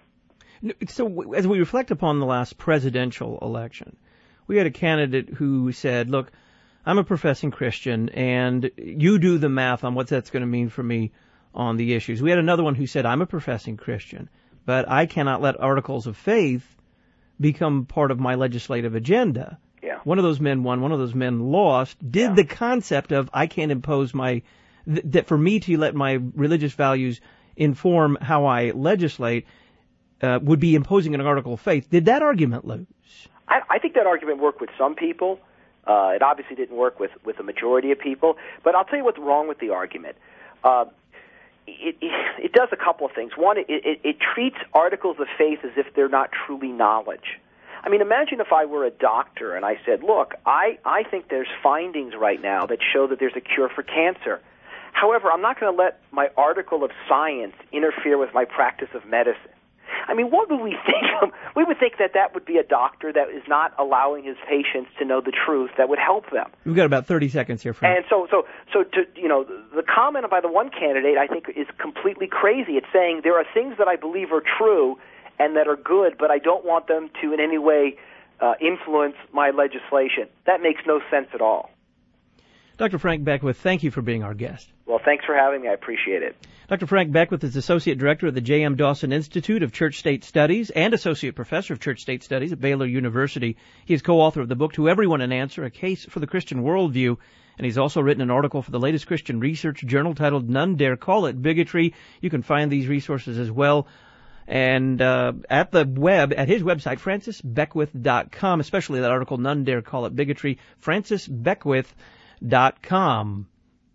So as we reflect upon the last presidential election, we had a candidate who said, look, I'm a professing Christian, and you do the math on what that's going to mean for me on the issues. We had another one who said, I'm a professing Christian, but I cannot let articles of faith become part of my legislative agenda. Yeah. One of those men won, one of those men lost. Did Yeah. the concept of I can't impose my, th- that for me to let my religious values inform how I legislate uh, would be imposing an article of faith, did that argument lose? I, I think that argument worked with some people. Uh, it obviously didn't work with, with the majority of people. But I'll tell you what's wrong with the argument. Uh, it, it, it does a couple of things. One, it, it, it treats articles of faith as if they're not truly knowledge. I mean, imagine if I were a doctor and I said, look, I, I think there's findings right now that show that there's a cure for cancer. However, I'm not going to let my article of science interfere with my practice of medicine. I mean, what would we think of? We would think that that would be a doctor that is not allowing his patients to know the truth that would help them. We've got about thirty seconds here, Frank. And so, so, so to, you know, the comment by the one candidate, I think, is completely crazy. It's saying there are things that I believe are true and that are good, but I don't want them to in any way uh, influence my legislation. That makes no sense at all. Doctor Frank Beckwith, thank you for being our guest. Well, thanks for having me. I appreciate it. Doctor Frank Beckwith is Associate Director of the J M. Dawson Institute of Church-State Studies and Associate Professor of Church-State Studies at Baylor University. He is co-author of the book To Everyone an Answer, A Case for the Christian Worldview, and he's also written an article for the latest Christian research journal titled None Dare Call It Bigotry. You can find these resources as well and uh, at the web, at his website, francis beckwith dot com, especially that article, None Dare Call It Bigotry, francis beckwith dot com.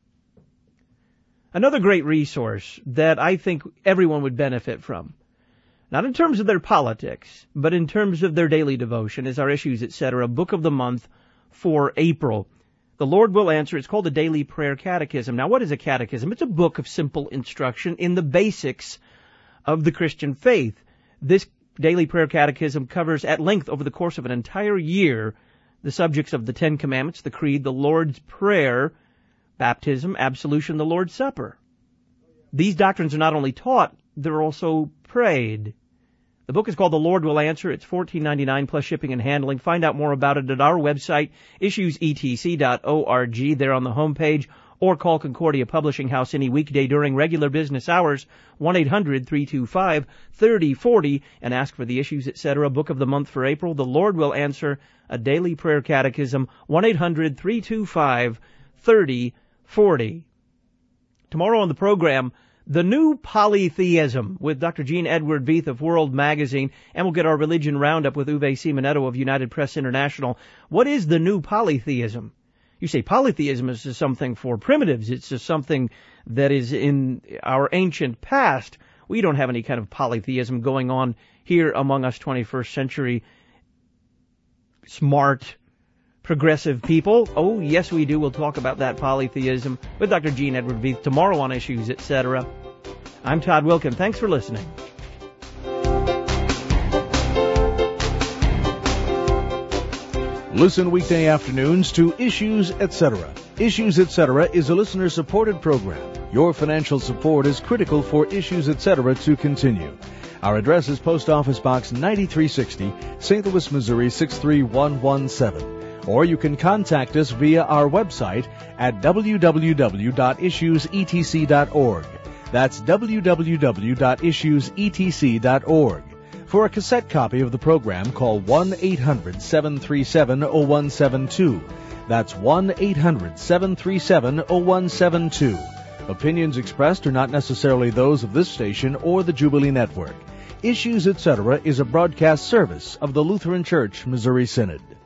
Another great resource that I think everyone would benefit from, not in terms of their politics, but in terms of their daily devotion, is our Issues, et cetera, Book of the Month for April. The Lord Will Answer. It's called the Daily Prayer Catechism. Now, what is a catechism? It's a book of simple instruction in the basics of the Christian faith. This Daily Prayer Catechism covers at length over the course of an entire year the subjects of the Ten Commandments, the Creed, the Lord's Prayer, baptism, absolution, the Lord's Supper. These doctrines are not only taught, they're also prayed. The book is called The Lord Will Answer. It's fourteen ninety-nine plus shipping and handling. Find out more about it at our website, issues e t c dot org, there on the homepage, or call Concordia Publishing House any weekday during regular business hours, one eight hundred three two five three oh four oh, and ask for the Issues, et cetera, Book of the Month for April. The Lord Will Answer, a Daily Prayer Catechism, one eight hundred three two five three oh four oh. Tomorrow on the program, the new polytheism with Doctor Gene Edward Veith of World Magazine, and we'll get our religion roundup with Uwe Simonetto of United Press International. What is the new polytheism? You say polytheism is just something for primitives. It's just something that is in our ancient past. We don't have any kind of polytheism going on here among us twenty-first century smart, progressive people. Oh, yes, we do. We'll talk about that polytheism with Doctor Gene Edward Veith tomorrow on Issues, et cetera. I'm Todd Wilkin. Thanks for listening. Listen weekday afternoons to Issues, et cetera. Issues, et cetera is a listener-supported program. Your financial support is critical for Issues, et cetera to continue. Our address is Post Office Box ninety-three sixty, Saint Louis, Missouri six three one one seven. Or you can contact us via our website at w w w dot issues e t c dot org. That's w w w dot issues e t c dot org. For a cassette copy of the program, call one eight hundred seven three seven oh one seven two. That's one eight hundred seven three seven oh one seven two. Opinions expressed are not necessarily those of this station or the Jubilee Network. Issues, et cetera is a broadcast service of the Lutheran Church Missouri Synod.